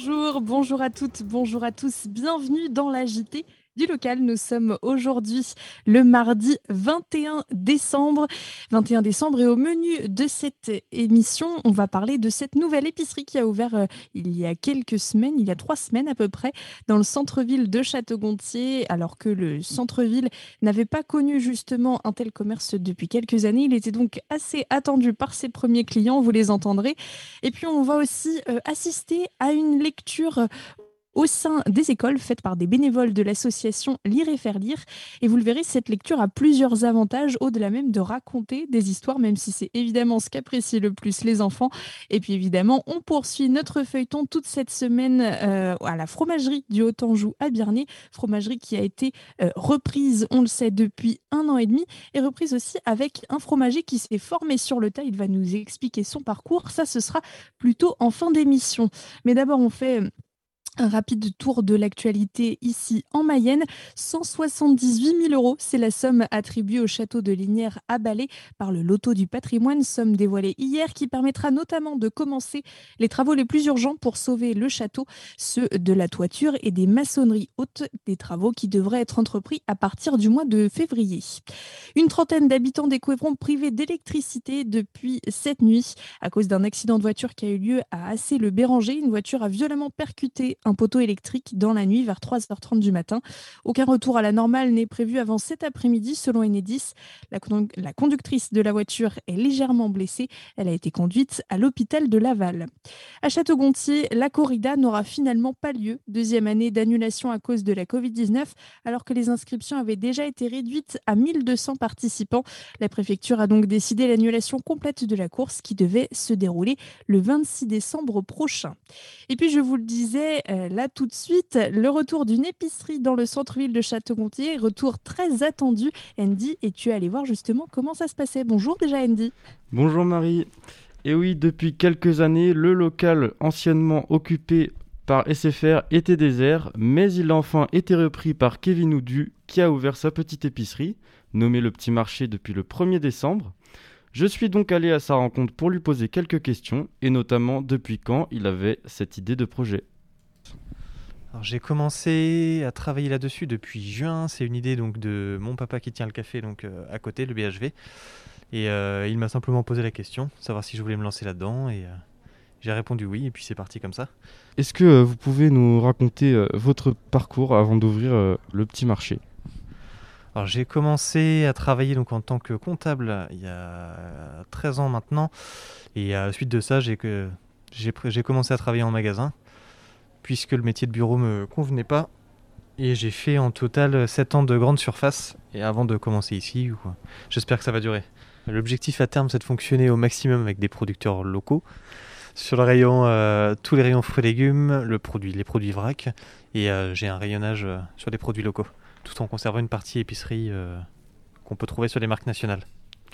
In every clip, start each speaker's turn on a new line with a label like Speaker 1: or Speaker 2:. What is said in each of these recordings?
Speaker 1: Bonjour à toutes, bonjour à tous. Bienvenue dans la JT du local. Nous sommes aujourd'hui le mardi 21 décembre. 21 décembre et au menu de cette émission, on va parler de cette nouvelle épicerie qui a ouvert il y a quelques semaines, il y a 3 semaines à peu près, dans le centre-ville de Château-Gontier, alors que le centre-ville n'avait pas connu justement un tel commerce depuis quelques années. Il était donc assez attendu par ses premiers clients, vous les entendrez. Et puis on va aussi assister à une lecture au sein des écoles faites par des bénévoles de l'association Lire et faire lire. Et vous le verrez, cette lecture a plusieurs avantages, au-delà même de raconter des histoires, même si c'est évidemment ce qu'apprécient le plus les enfants. Et puis évidemment, on poursuit notre feuilleton toute cette semaine à la fromagerie du Haut-Anjou à Biarnay, fromagerie qui a été reprise, on le sait, depuis 1 an et demi, et reprise aussi avec un fromager qui s'est formé sur le tas. Il va nous expliquer son parcours. Ça, ce sera plutôt en fin d'émission. Mais d'abord, on fait un rapide tour de l'actualité ici en Mayenne. 178 000 euros, c'est la somme attribuée au château de Linières à Balai par le loto du patrimoine, somme dévoilée hier qui permettra notamment de commencer les travaux les plus urgents pour sauver le château, ceux de la toiture et des maçonneries hautes, des travaux qui devraient être entrepris à partir du mois de février. Une trentaine d'habitants découvriront privés d'électricité depuis cette nuit à cause d'un accident de voiture qui a eu lieu à Assé-le-Béranger. Une voiture a violemment percuté un poteau électrique dans la nuit vers 3h30 du matin. Aucun retour à la normale n'est prévu avant cet après-midi selon Enedis. La conductrice de la voiture est légèrement blessée. Elle a été conduite à l'hôpital de Laval. À Château-Gontier, la corrida n'aura finalement pas lieu. Deuxième année d'annulation à cause de la Covid-19, alors que les inscriptions avaient déjà été réduites à 1200 participants. La préfecture a donc décidé l'annulation complète de la course qui devait se dérouler le 26 décembre prochain. Et puis je vous le disais là tout de suite, le retour d'une épicerie dans le centre-ville de Château-Gontier, retour très attendu. Andy, et tu es allé voir justement comment ça se passait. Bonjour déjà Andy.
Speaker 2: Bonjour Marie. Et oui, depuis quelques années, le local anciennement occupé par SFR était désert, mais il a enfin été repris par Kevin Oudu qui a ouvert sa petite épicerie, nommée Le Petit Marché depuis le 1er décembre. Je suis donc allé à sa rencontre pour lui poser quelques questions, et notamment depuis quand il avait cette idée de projet.
Speaker 3: Alors, j'ai commencé à travailler là-dessus depuis juin. C'est une idée donc de mon papa qui tient le café donc à côté, le BHV. Et il m'a simplement posé la question, savoir si je voulais me lancer là-dedans. Et j'ai répondu oui, et puis c'est parti comme ça.
Speaker 2: Est-ce que vous pouvez nous raconter votre parcours avant d'ouvrir le petit marché ?
Speaker 3: Alors, j'ai commencé à travailler donc en tant que comptable il y a 13 ans maintenant. Et à la suite de ça, j'ai commencé à travailler en magasin, puisque le métier de bureau me convenait pas. Et j'ai fait en total 7 ans de grande surface, et avant de commencer ici, j'espère que ça va durer. L'objectif à terme, c'est de fonctionner au maximum avec des producteurs locaux. Sur le rayon, tous les rayons fruits et légumes, les produits vrac, et j'ai un rayonnage sur les produits locaux, tout en conservant une partie épicerie qu'on peut trouver sur les marques nationales.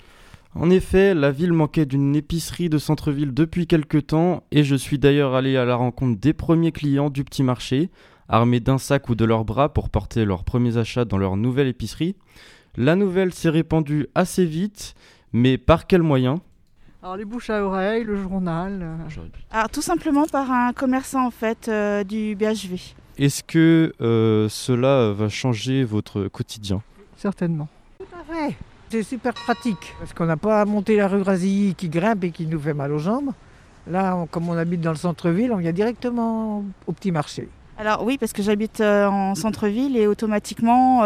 Speaker 2: En effet, la ville manquait d'une épicerie de centre-ville depuis quelques temps, et je suis d'ailleurs allé à la rencontre des premiers clients du petit marché, armés d'un sac ou de leurs bras pour porter leurs premiers achats dans leur nouvelle épicerie. La nouvelle s'est répandue assez vite, mais par quels moyens ?
Speaker 4: Alors les bouches à oreille, le journal.
Speaker 5: Alors tout simplement par un commerçant en fait du BHV.
Speaker 2: Est-ce que cela va changer votre quotidien ?
Speaker 4: Certainement.
Speaker 6: Tout à fait. C'est super pratique parce qu'on n'a pas à monter la rue Grasy qui grimpe et qui nous fait mal aux jambes. Là, comme on habite dans le centre-ville, on vient directement au petit marché.
Speaker 5: Alors oui, parce que j'habite en centre-ville et automatiquement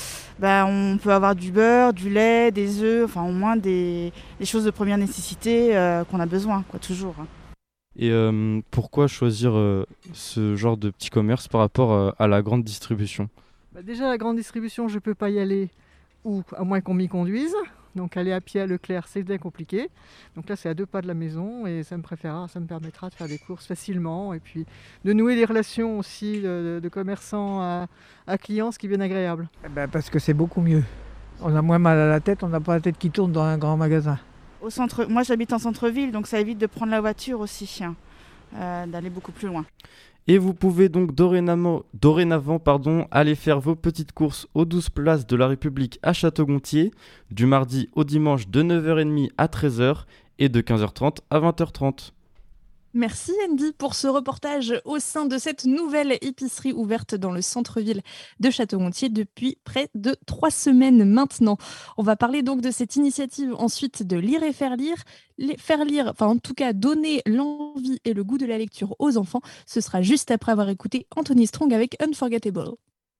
Speaker 5: on peut avoir du beurre, du lait, des œufs, enfin au moins des choses de première nécessité qu'on a besoin, toujours.
Speaker 2: Et pourquoi choisir ce genre de petit commerce par rapport à la grande distribution ?
Speaker 4: Déjà, la grande distribution, je ne peux pas y aller, ou à moins qu'on m'y conduise. Donc aller à pied à Leclerc, c'est bien compliqué. Donc là, c'est à 2 pas de la maison et ça me permettra de faire des courses facilement et puis de nouer des relations aussi de commerçants à clients, ce qui est bien agréable.
Speaker 6: Parce que c'est beaucoup mieux. On a moins mal à la tête, on n'a pas la tête qui tourne dans un grand magasin.
Speaker 5: Moi, j'habite en centre-ville, donc ça évite de prendre la voiture aussi, d'aller beaucoup plus loin.
Speaker 2: Et vous pouvez donc dorénavant aller faire vos petites courses aux 12 places de la République à Château-Gontier, du mardi au dimanche de 9h30 à 13h et de 15h30 à 20h30.
Speaker 1: Merci Andy pour ce reportage au sein de cette nouvelle épicerie ouverte dans le centre-ville de Château-Gontier depuis près de 3 semaines maintenant. On va parler donc de cette initiative ensuite de lire et faire lire. Faire lire, enfin en tout cas donner l'envie et le goût de la lecture aux enfants. Ce sera juste après avoir écouté Anthony Strong avec Unforgettable.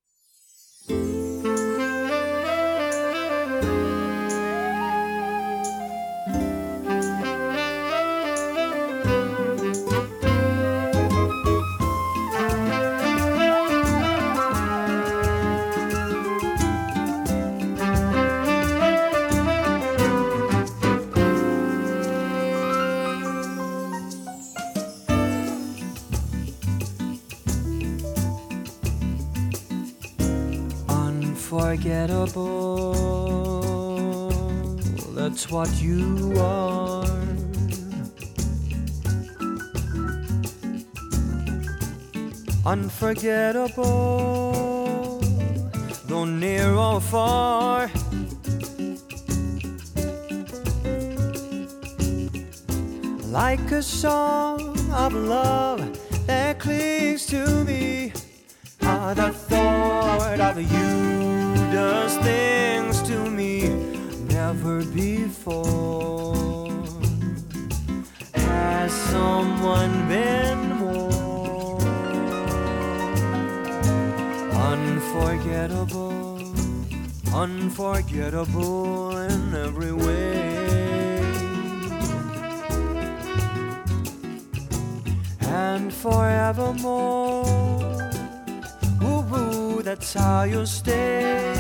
Speaker 7: Unforgettable, that's what you are. Unforgettable, though near or far. Like a song of love that clings to me. The thought of you does things to me never before. Has someone been more unforgettable, unforgettable in every way, and forevermore? Ooh, that's how you'll stay.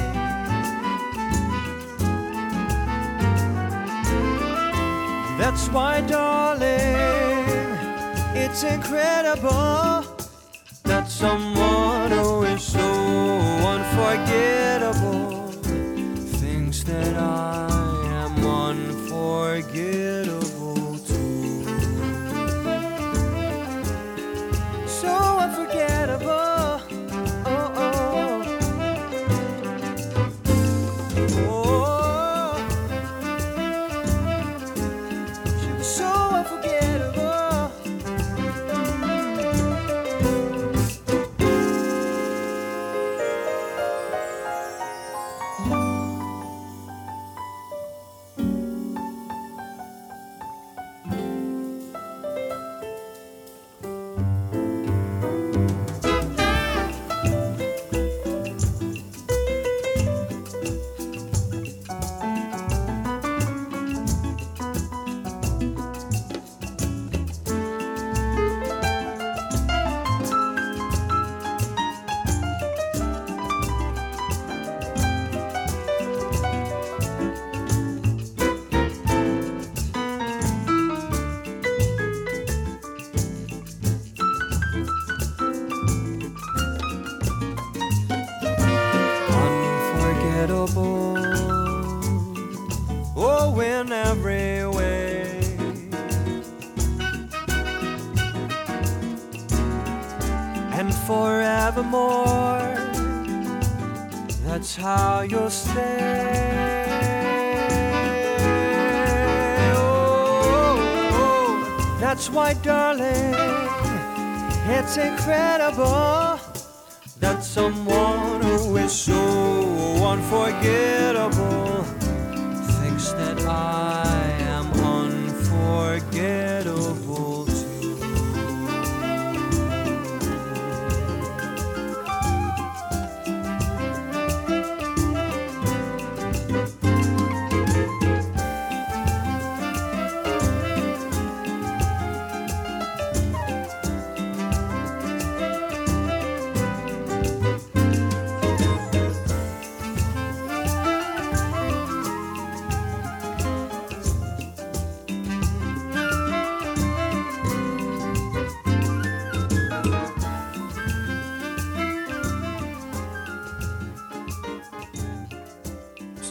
Speaker 7: That's why, darling, it's incredible that someone who is so unforgettable thinks that I am unforgettable too. So unforgettable. Oh, in every way. And forevermore, that's how you'll stay. Oh, that's why, darling, it's incredible that someone who is so unforgettable thinks that I am unforgettable too.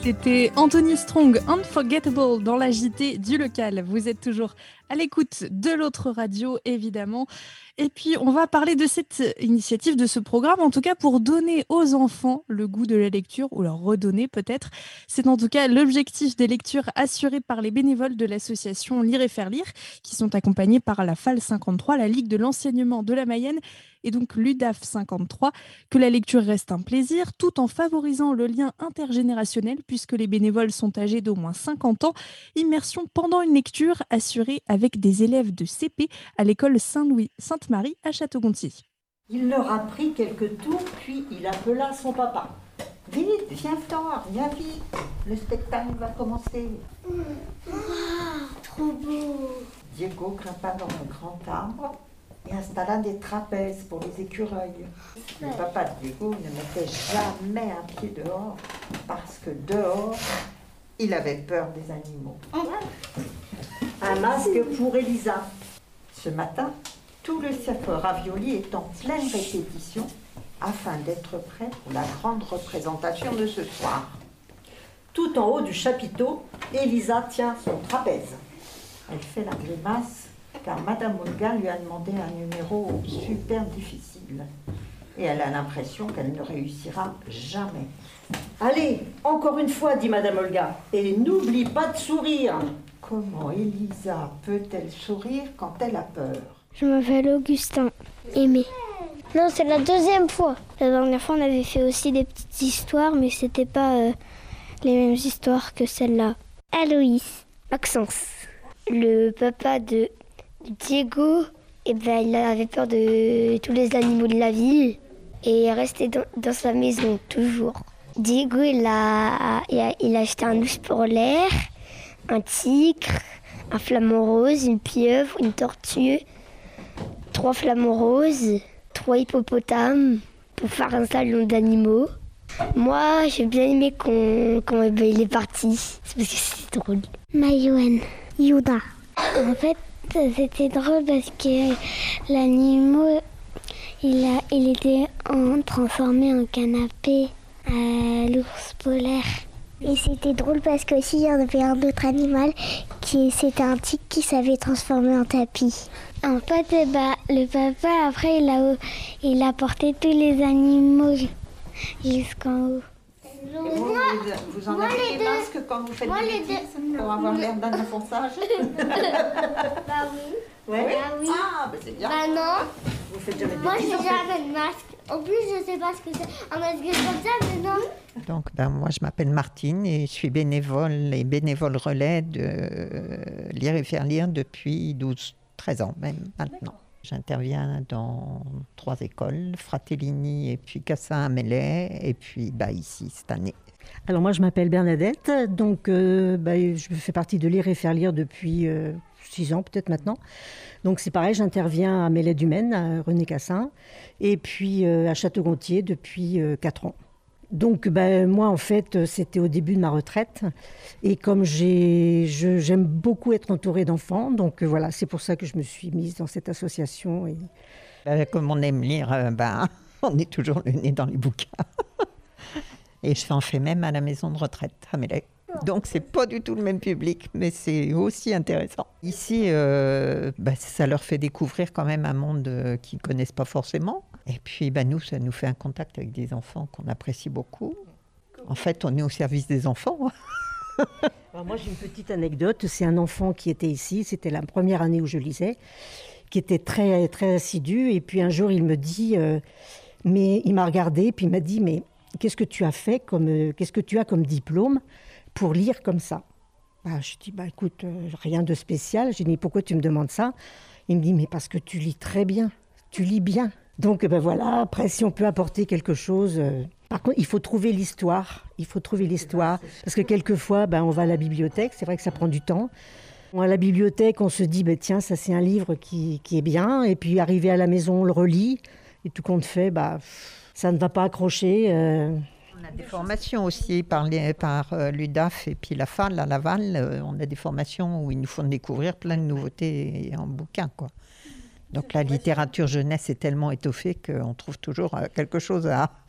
Speaker 1: C'était Anthony Strong, Unforgettable, dans la JT du local. Vous êtes toujours à l'écoute de l'autre radio, évidemment. Et puis, on va parler de cette initiative, de ce programme, en tout cas pour donner aux enfants le goût de la lecture, ou leur redonner peut-être. C'est en tout cas l'objectif des lectures assurées par les bénévoles de l'association Lire et Faire Lire, qui sont accompagnés par la FAL 53, la Ligue de l'enseignement de la Mayenne, et donc l'UDAF 53, que la lecture reste un plaisir, tout en favorisant le lien intergénérationnel, puisque les bénévoles sont âgés d'au moins 50 ans. Immersion pendant une lecture assurée avec des élèves de CP à l'école Saint-Louis-Sainte-Marie à Château-Gontier.
Speaker 8: Il leur a pris quelques tours, puis il appela son papa. « Vite, viens-t'en, viens vite, le spectacle va commencer. »
Speaker 9: Trop beau.
Speaker 8: Diego grimpa dans un grand arbre et installa des trapèzes pour les écureuils. Le papa de Diego ne mettait jamais un pied dehors, parce que dehors, il avait peur des animaux. Un masque pour Elisa. Ce matin, tout le cercle Ravioli est en pleine répétition afin d'être prêt pour la grande représentation de ce soir. Tout en haut du chapiteau, Elisa tient son trapèze. Elle fait la grimace car Madame Olga lui a demandé un numéro super difficile. Et elle a l'impression qu'elle ne réussira jamais. Allez, encore une fois, dit Madame Olga, et n'oublie pas de sourire. Comment Elisa peut-elle sourire quand elle a peur?
Speaker 9: Je m'appelle Augustin. Aimé. Non, c'est la deuxième fois. La dernière fois, on avait fait aussi des petites histoires, mais c'était pas les mêmes histoires que celle-là. Aloïs. Maxence. Le papa de Diego, il avait peur de tous les animaux de la ville et est resté dans sa maison, toujours. Diego, il a acheté un ours polaire, un tigre, un flamant rose, une pieuvre, une tortue, 3 flamants roses, 3 hippopotames pour faire un salon d'animaux. Moi, j'ai bien aimé quand il est parti, c'est parce que c'était drôle. Mayouen, Yuda. En fait, c'était drôle parce que l'animal, il était transformé en canapé à l'ours polaire. Et c'était drôle parce que aussi il y en avait un autre animal c'était un tigre qui savait transformer en tapis. En fait, le papa après il a porté tous les animaux jusqu'en haut.
Speaker 8: Vous enlevez les masques quand vous faites des bêtises pour avoir l'air d'un enfant sage?
Speaker 9: Bah oui.
Speaker 8: Ouais.
Speaker 9: Bah oui.
Speaker 8: Ah, bah c'est bien.
Speaker 9: Bah non.
Speaker 8: Vous faites jamais de
Speaker 9: Moi
Speaker 8: bêtises.
Speaker 9: j'ai jamais de masque. En plus je sais pas ce que c'est. Un masque comme ça, mais non.
Speaker 10: Donc, moi, je m'appelle Martine et je suis bénévole relais de Lire et Faire Lire depuis 13 ans, même maintenant. J'interviens dans 3 écoles, Fratellini et puis Cassin à Melay, et puis ici, cette année.
Speaker 11: Alors moi, je m'appelle Bernadette, donc je fais partie de Lire et Faire Lire depuis 6 ans peut-être maintenant. Donc c'est pareil, j'interviens à Melay-du-Maine, à René Cassin, et puis à Château-Gontier depuis 4 ans. Donc moi, en fait, c'était au début de ma retraite. Et comme j'aime beaucoup être entourée d'enfants, donc voilà, c'est pour ça que je me suis mise dans cette association. Et...
Speaker 10: Comme on aime lire, on est toujours le nez dans les bouquins. Et je en fais même à la maison de retraite, à Melay. Donc c'est pas du tout le même public, mais c'est aussi intéressant. Ici, ça leur fait découvrir quand même un monde qu'ils ne connaissent pas forcément. Et puis nous, ça nous fait un contact avec des enfants qu'on apprécie beaucoup. En fait, on est au service des enfants.
Speaker 11: Alors moi, j'ai une petite anecdote. C'est un enfant qui était ici, c'était la première année où je lisais, qui était très, très assidu. Et puis un jour, il me dit, mais il m'a regardé, puis il m'a dit, mais qu'est-ce que tu as comme diplôme pour lire comme ça? Je dis, écoute, rien de spécial. J'ai dit, pourquoi tu me demandes ça? Il me dit, mais parce que tu lis très bien, tu lis bien. Donc voilà, après, si on peut apporter quelque chose... Par contre, il faut trouver l'histoire. Parce que quelquefois, on va à la bibliothèque. C'est vrai que ça prend du temps. À la bibliothèque, on se dit, tiens, ça c'est un livre qui est bien. Et puis, arrivé à la maison, on le relit. Et tout compte fait, ça ne va pas accrocher.
Speaker 10: On a des formations aussi par l'UDAF et puis la FAL à Laval. On a des formations où ils nous font découvrir plein de nouveautés en bouquin, quoi. Donc la littérature jeunesse est tellement étoffée qu'on trouve toujours quelque chose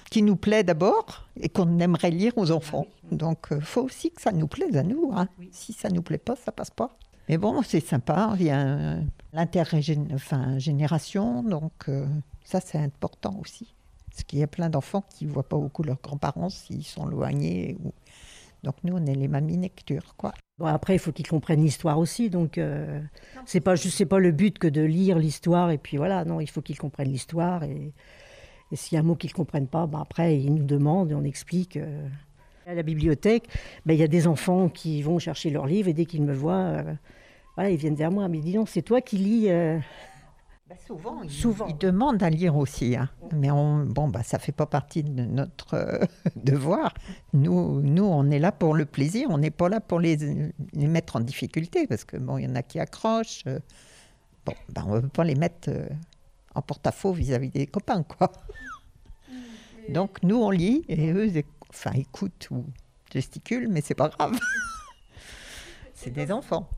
Speaker 10: qui nous plaît d'abord et qu'on aimerait lire aux enfants. Donc, il faut aussi que ça nous plaise à nous. Hein. Si ça ne nous plaît pas, ça passe pas. Mais bon, c'est sympa. Il y a l'intergénération, donc ça, c'est important aussi. Parce qu'il y a plein d'enfants qui ne voient pas beaucoup leurs grands-parents s'ils sont éloignés. Donc, nous, on est les mamies lectures, quoi.
Speaker 11: Bon, après, il faut qu'ils comprennent l'histoire aussi. Donc, c'est pas le but que de lire l'histoire et puis voilà. Non, il faut qu'ils comprennent l'histoire et s'il y a un mot qu'ils ne comprennent pas, après, ils nous demandent et on explique. À la bibliothèque, il y a des enfants qui vont chercher leurs livres et dès qu'ils me voient, ils viennent vers moi. Mais dis donc, c'est toi qui lis
Speaker 10: Souvent. Ils demandent à lire aussi. Hein. Mais ça ne fait pas partie de notre devoir. Nous, on est là pour le plaisir. On n'est pas là pour les mettre en difficulté. Parce que il y en a qui accrochent. On ne veut pas les mettre en porte-à-faux vis-à-vis des copains, quoi. Donc, nous, on lit et eux, écoutent ou gesticulent, mais c'est pas grave. C'est des enfants.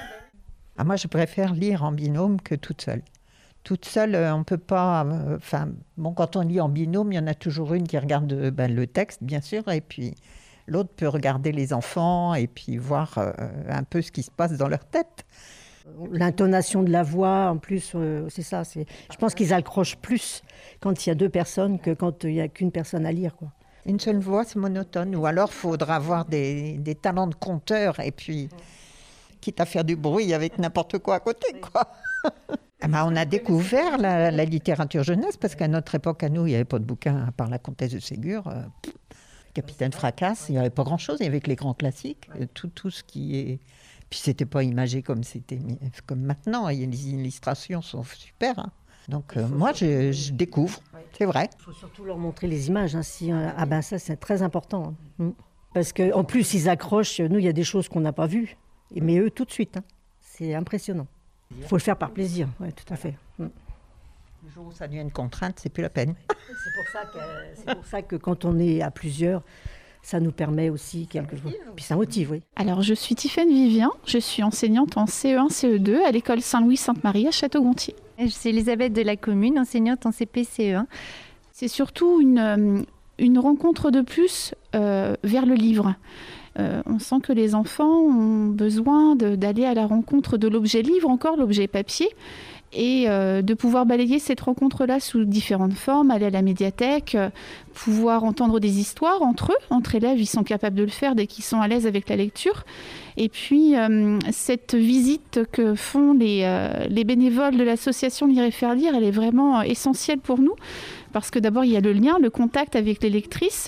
Speaker 10: Moi, je préfère lire en binôme que toute seule. Toute seule, on peut pas... quand on lit en binôme, il y en a toujours une qui regarde le texte, bien sûr, et puis l'autre peut regarder les enfants et puis voir un peu ce qui se passe dans leur tête.
Speaker 11: L'intonation de la voix, en plus, c'est ça. Je pense qu'ils accrochent plus quand il y a deux personnes que quand il n'y a qu'une personne à lire, quoi.
Speaker 10: Une seule voix, c'est monotone. Ou alors, il faudra avoir des talents de conteur et puis, quitte à faire du bruit avec n'importe quoi à côté, quoi. On a découvert la littérature jeunesse parce qu'à notre époque, à nous, il n'y avait pas de bouquin à part La Comtesse de Ségur. Capitaine Fracasse, il n'y avait pas grand-chose. Il y avait que les grands classiques, tout ce qui est... Puis c'était pas imagé comme maintenant. Les illustrations sont super. Hein. Donc moi, je découvre, c'est vrai.
Speaker 11: Il faut surtout leur montrer les images. Hein, ça, c'est très important. Hein. Parce qu'en plus, ils accrochent. Nous, il y a des choses qu'on n'a pas vues. Mais eux, tout de suite. Hein. C'est impressionnant. Il faut le faire par plaisir. Oui, tout à fait.
Speaker 10: Le jour où ça devient une contrainte, c'est plus la peine.
Speaker 11: C'est pour ça que quand on est à plusieurs, ça nous permet aussi quelque chose. Puis ça motive, oui.
Speaker 12: Alors, je suis Tiffaine Vivien, je suis enseignante en CE1, CE2 à l'école Saint-Louis-Sainte-Marie à Château-Gontier.
Speaker 13: Je suis Elisabeth de la Commune, enseignante en CP CE1.
Speaker 12: C'est surtout une rencontre de plus vers le livre. On sent que les enfants ont besoin d'aller à la rencontre de l'objet livre, encore l'objet papier, et de pouvoir balayer cette rencontre-là sous différentes formes, aller à la médiathèque, pouvoir entendre des histoires entre eux, entre élèves, ils sont capables de le faire dès qu'ils sont à l'aise avec la lecture. Et puis, cette visite que font les bénévoles de l'association Lire et Faire Lire, elle est vraiment essentielle pour nous. Parce que d'abord, il y a le lien, le contact avec les lectrices,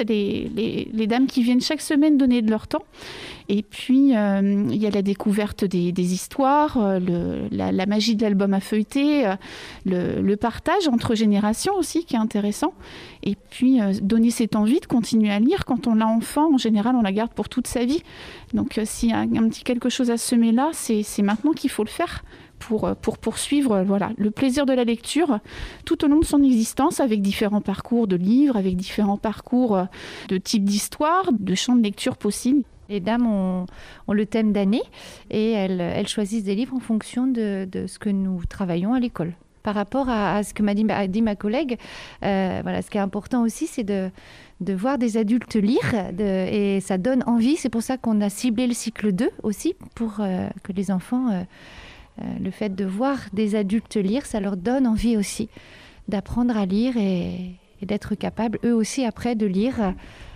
Speaker 12: les dames qui viennent chaque semaine donner de leur temps. Et puis, il y a la découverte des histoires, la magie de l'album à feuilleter, le partage entre générations aussi, qui est intéressant. Et puis, donner cette envie de continuer à lire. Quand on l'a enfant, en général, on la garde pour toute sa vie. Donc, s'il y a un petit quelque chose à semer là, c'est maintenant qu'il faut le faire. Pour poursuivre le plaisir de la lecture tout au long de son existence avec différents parcours de livres, avec différents parcours de types d'histoires, de champs de lecture possibles.
Speaker 13: Les dames ont le thème d'année et elles choisissent des livres en fonction de ce que nous travaillons à l'école. Par rapport à ce que m'a dit ma collègue, ce qui est important aussi, c'est de voir des adultes lire et ça donne envie. C'est pour ça qu'on a ciblé le cycle 2 aussi, pour que les enfants... le fait de voir des adultes lire, ça leur donne envie aussi d'apprendre à lire et d'être capables, eux aussi, après, de lire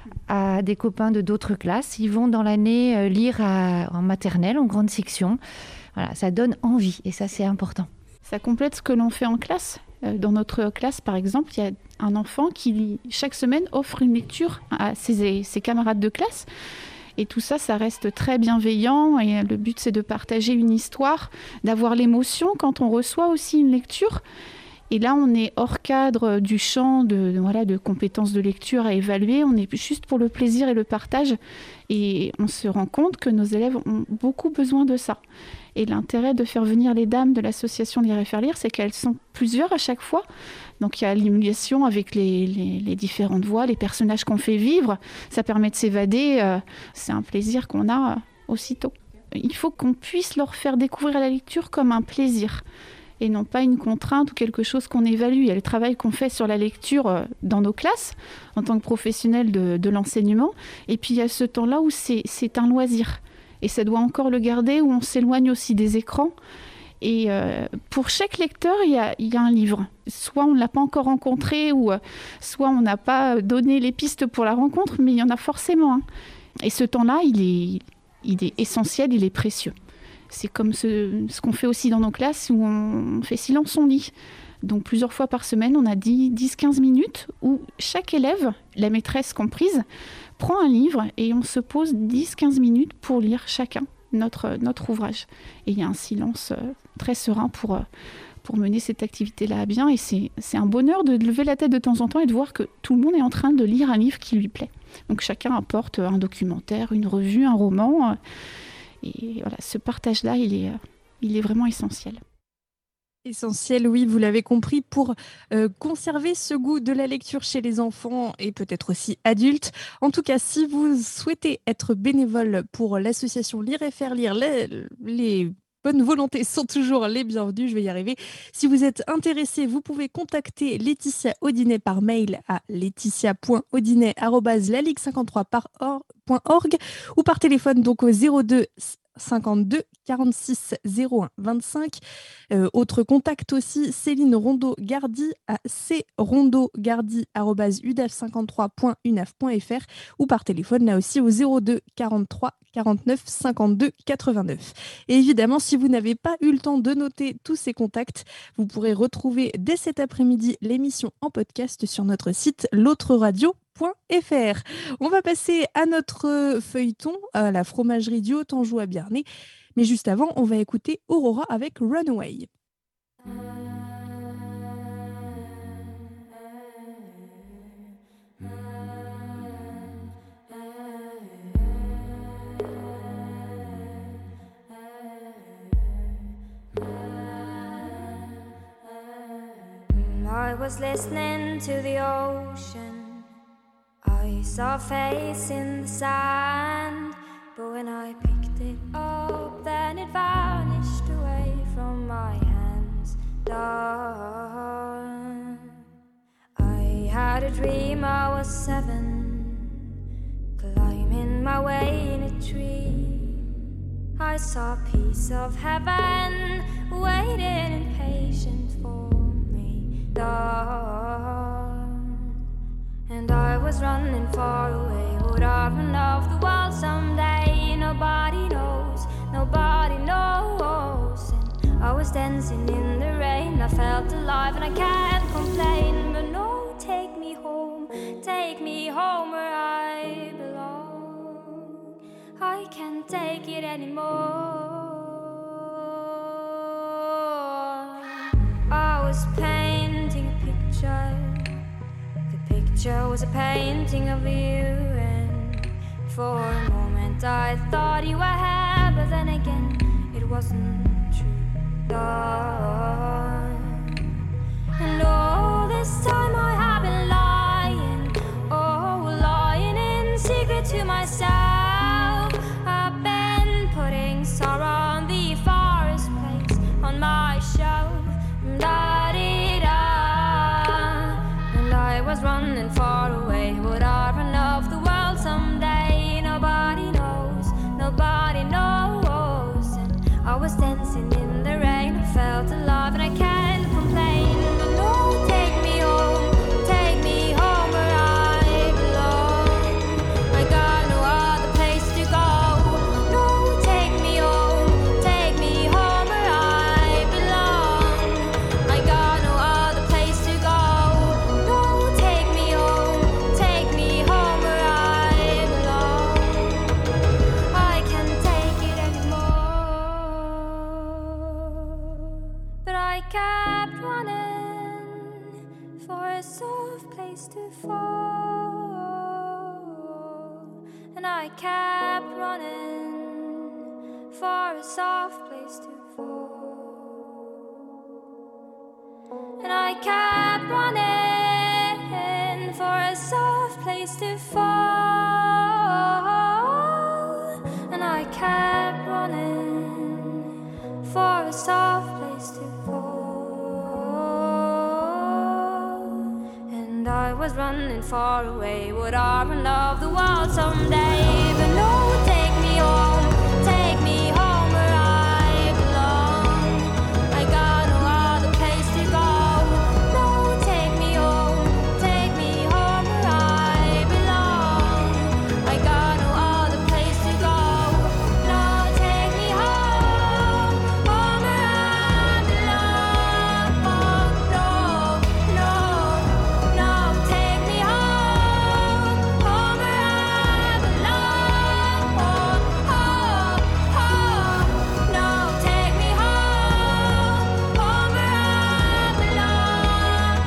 Speaker 13: à des copains de d'autres classes. Ils vont dans l'année lire en maternelle, en grande section. Voilà, ça donne envie et ça, c'est important.
Speaker 12: Ça complète ce que l'on fait en classe. Dans notre classe, par exemple, il y a un enfant qui, chaque semaine, offre une lecture à ses camarades de classe. Et tout ça, ça reste très bienveillant. Et le but, c'est de partager une histoire, d'avoir l'émotion quand on reçoit aussi une lecture. Et là, on est hors cadre du champ de compétences de lecture à évaluer. On est juste pour le plaisir et le partage. Et on se rend compte que nos élèves ont beaucoup besoin de ça. Et l'intérêt de faire venir les dames de l'association Lire et Faire Lire, c'est qu'elles sont plusieurs à chaque fois. Donc il y a l'émulation avec les différentes voix, les personnages qu'on fait vivre. Ça permet de s'évader. C'est un plaisir qu'on a aussitôt. Il faut qu'on puisse leur faire découvrir la lecture comme un plaisir. et non pas une contrainte ou quelque chose qu'on évalue. Il y a le travail qu'on fait sur la lecture dans nos classes, en tant que professionnels de l'enseignement. Et puis il y a ce temps-là où c'est un loisir. Et ça doit encore le garder, où on s'éloigne aussi des écrans. Et pour chaque lecteur, il y a un livre. Soit on ne l'a pas encore rencontré, ou soit on n'a pas donné les pistes pour la rencontre, mais il y en a forcément un. Et ce temps-là, il est essentiel, il est précieux. C'est comme ce qu'on fait aussi dans nos classes où on fait silence, on lit. Donc plusieurs fois par semaine, on a 10-15 minutes où chaque élève, la maîtresse comprise, prend un livre et on se pose 10-15 minutes pour lire chacun notre ouvrage. Et il y a un silence très serein pour mener cette activité-là à bien. Et c'est un bonheur de lever la tête de temps en temps et de voir que tout le monde est en train de lire un livre qui lui plaît. Donc chacun apporte un documentaire, une revue, un roman. Et voilà, ce partage-là, il est vraiment essentiel.
Speaker 1: Essentiel, oui, vous l'avez compris, pour conserver ce goût de la lecture chez les enfants et peut-être aussi adultes. En tout cas, si vous souhaitez être bénévole pour l'association Lire et Faire Lire, les bonnes volontés sont toujours les bienvenues, je vais y arriver. Si vous êtes intéressé, vous pouvez contacter Laetitia Audinet par mail à laetitia.audinet@laligue53.org ou par téléphone donc au 02 52 46 01 25. Autre contact aussi, Céline Rondeau-Gardy à crondeau-gardy@udaf53.unaf.fr ou par téléphone là aussi au 02 43 49 52 89. Et évidemment, si vous n'avez pas eu le temps de noter tous ces contacts, vous pourrez retrouver dès cet après-midi l'émission en podcast sur notre site l'autreradio.fr. On va passer à notre feuilleton, à la fromagerie du Haut-Anjou à Biarnay. Mais juste avant, on va écouter Aurora avec Runaway.
Speaker 14: I was listening to the ocean. I saw a face in the sand, but when I picked it up, then it vanished away from my hands. Dawn. I had a dream I was 7, climbing my way in a tree. I saw a piece of heaven waiting impatient for me. Dawn. And I was running far away. Would I run off the world someday? Nobody knows, nobody knows. And I was dancing in the rain. I felt alive and I can't complain. But no, take me home where I belong. I can't take it anymore. I was painting a picture. The picture was a painting of you, and for a moment I thought you were here, but then again it wasn't true. And all this time I have been lying, lying in secret to myself. I've been putting sorrow on the forest place on my shelf. And I was running far away. Would I run off the world someday? Nobody knows, nobody knows. And I was dancing in the rain. I felt alive and I can't complain. But no, take me home where I belong. I got no other place to go. No, take me home where I belong. I got no other place to go. No, take me home where I belong. I can't take it anymore. But I kept running for a soft place to fall. And I kept running for a soft place to fall. And I kept running for a soft place to fall. And I kept running for a soft place to fall. far away. Would I run love the world someday? But no, take me home where I belong. I got no other place to go. No, take me home where I belong. I got no other place to go. No, take me home where I belong. Oh, no, take me home where I belong. No, take me home where I belong.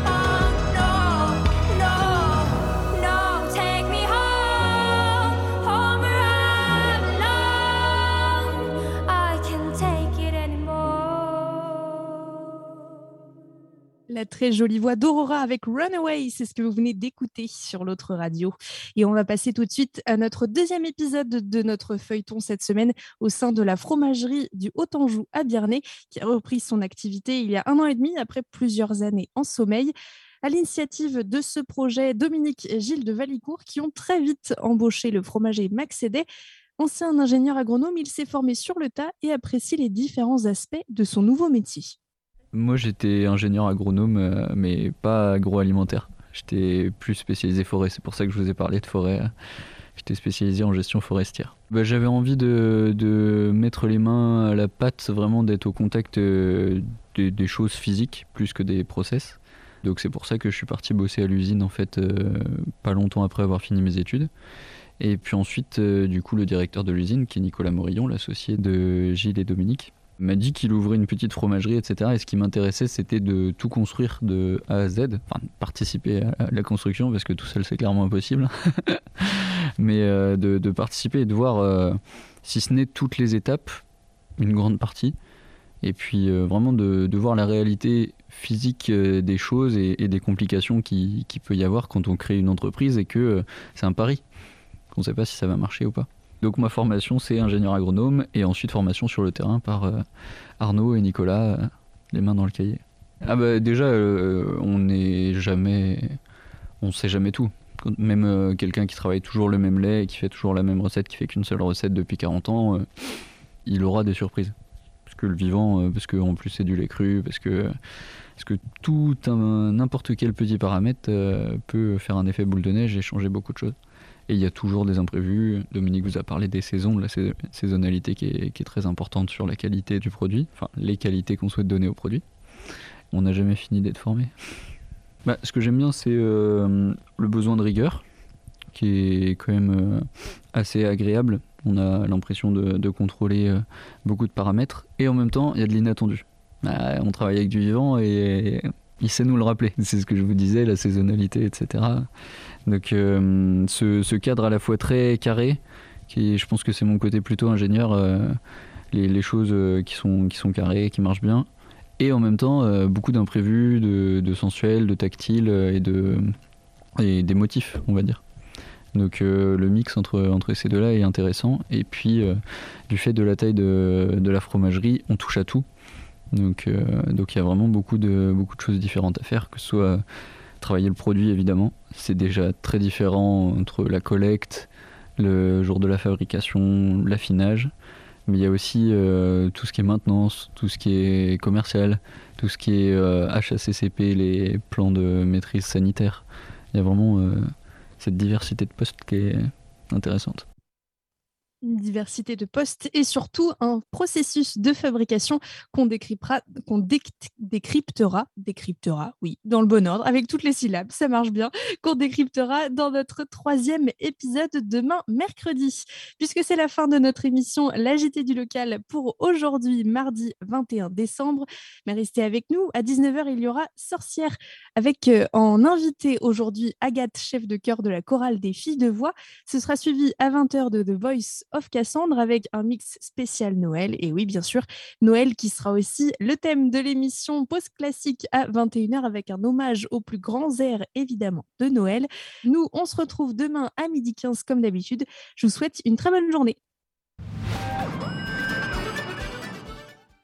Speaker 14: No, take me home where I belong. I can't take it anymore.
Speaker 1: La très jolie voix d'Aurora avec Runaway, c'est ce que vous venez d'écouter sur l'autre radio. Et on va passer tout de suite à notre deuxième épisode de notre feuilleton cette semaine au sein de la fromagerie du Haut-Anjou à Biernay, qui a repris son activité il y a 1 an et demi après plusieurs années en sommeil. À l'initiative de ce projet, Dominique et Gilles de Valicourt qui ont très vite embauché le fromager Max Sédet. Ancien ingénieur agronome, il s'est formé sur le tas et apprécie les différents aspects de son nouveau métier.
Speaker 15: Moi, j'étais ingénieur agronome, mais pas agroalimentaire. J'étais plus spécialisé forêt, c'est pour ça que je vous ai parlé de forêt. J'étais spécialisé en gestion forestière. J'avais envie de mettre les mains à la pâte, vraiment d'être au contact des choses physiques, plus que des process. Donc c'est pour ça que je suis parti bosser à l'usine, en fait, pas longtemps après avoir fini mes études. Et puis ensuite, du coup, le directeur de l'usine, qui est Nicolas Morillon, l'associé de Gilles et Dominique, m'a dit qu'il ouvrait une petite fromagerie, etc. Et ce qui m'intéressait, c'était de tout construire de A à Z, enfin participer à la construction, parce que tout seul, c'est clairement impossible. Mais de participer et de voir, si ce n'est toutes les étapes, une grande partie. Et puis vraiment de voir la réalité physique des choses et des complications qu'il peut y avoir quand on crée une entreprise et que c'est un pari. On ne sait pas si ça va marcher ou pas. Donc ma formation, c'est ingénieur agronome et ensuite formation sur le terrain par Arnaud et Nicolas, les mains dans le cahier. Déjà, on sait jamais tout. Même quelqu'un qui travaille toujours le même lait, qui fait toujours la même recette, qui fait qu'une seule recette depuis 40 ans, il aura des surprises. Parce que le vivant, parce qu'en plus c'est du lait cru, parce que n'importe quel petit paramètre peut faire un effet boule de neige et changer beaucoup de choses. Et il y a toujours des imprévus. Dominique vous a parlé des saisons, de la saisonnalité qui est très importante sur la qualité du produit, enfin les qualités qu'on souhaite donner au produit. On n'a jamais fini d'être formé. Ce que j'aime bien, c'est le besoin de rigueur, qui est quand même assez agréable. On a l'impression de contrôler beaucoup de paramètres, et en même temps, il y a de l'inattendu. On travaille avec du vivant et il sait nous le rappeler. C'est ce que je vous disais, la saisonnalité, etc. Donc ce cadre à la fois très carré, je pense que c'est mon côté plutôt ingénieur, les choses qui sont carrées, qui marchent bien, et en même temps beaucoup d'imprévus, de sensuel, de tactile et des motifs, on va dire. Donc le mix entre ces deux-là est intéressant, et puis du fait de la taille de la fromagerie, on touche à tout. Donc il y a vraiment beaucoup de choses différentes à faire, que ce soit travailler le produit, évidemment, c'est déjà très différent entre la collecte, le jour de la fabrication, l'affinage, mais il y a aussi tout ce qui est maintenance, tout ce qui est commercial, tout ce qui est HACCP, les plans de maîtrise sanitaire. Il y a vraiment cette diversité de postes qui est intéressante.
Speaker 1: Une diversité de postes et surtout un processus de fabrication qu'on décryptera, oui, dans le bon ordre, avec toutes les syllabes, ça marche bien, qu'on décryptera dans notre 3e épisode demain mercredi. Puisque c'est la fin de notre émission La JT du local pour aujourd'hui, mardi 21 décembre. Mais restez avec nous, à 19h, il y aura Sorcière avec en invité aujourd'hui Agathe, chef de chœur de la chorale des filles de voix. Ce sera suivi à 20h de The Voice of Cassandre avec un mix spécial Noël. Et oui, bien sûr, Noël qui sera aussi le thème de l'émission Pause Classique à 21h avec un hommage aux plus grands airs, évidemment, de Noël. Nous, on se retrouve demain à 12h15 comme d'habitude. Je vous souhaite une très bonne journée.